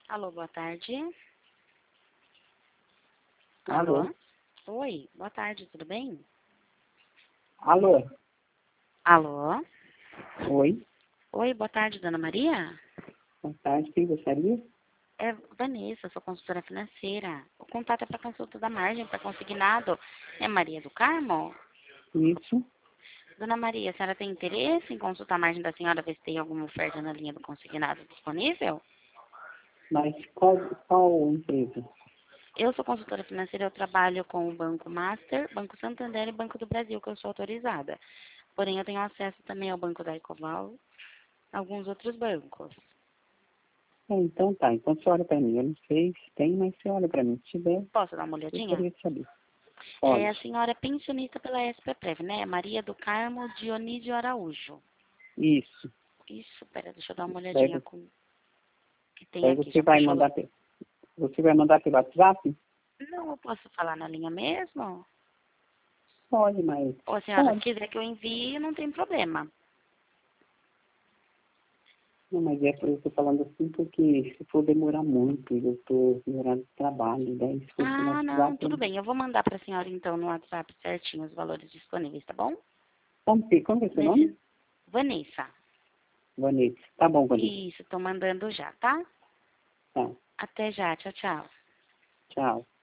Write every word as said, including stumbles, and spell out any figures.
Alô, boa tarde. Alô? Alô? Oi, boa tarde, tudo bem? Alô? Alô? Oi? Oi, boa tarde, dona Maria? Boa tarde, quem gostaria? É Vanessa, sou consultora financeira. O contato é para consulta da margem, para consignado. É Maria do Carmo? Isso. Dona Maria, a senhora tem interesse em consultar a margem da senhora, ver se tem alguma oferta na linha do consignado disponível? Mas qual, qual empresa? Eu sou consultora financeira, eu trabalho com o Banco Master, Banco Santander e Banco do Brasil, que eu sou autorizada. Porém, eu tenho acesso também ao Banco da Ecoval, alguns outros bancos. É, então tá, então você olha para mim. Eu não sei se tem, mas você olha para mim. Se tiver, Posso dar uma eu olhadinha? gostaria de saber. É, Pode. a senhora é pensionista pela S P Prev, né? Maria do Carmo Dionísio Araújo. Isso. Isso, pera, deixa eu dar uma Daí, olhadinha com o que tem daí aqui. você Já vai puxou lá? mandar pe- você vai mandar pelo WhatsApp? Não, eu posso falar na linha mesmo? Pode, mas Ou a senhora pode. quiser que eu envie, não tem problema. Não, mas é, eu estou falando assim porque se for demorar muito, eu estou demorando de trabalho, daí se for pelo Ah, não, WhatsApp, tudo eu- bem. Eu vou mandar para a senhora, então, no WhatsApp certinho os valores disponíveis, tá bom? como, que- como é seu nome? Nesse... Vanessa. Vanessa. Tá bom, Vanessa. Isso, tô mandando já, tá? Tá. Até já, tchau, tchau. Tchau.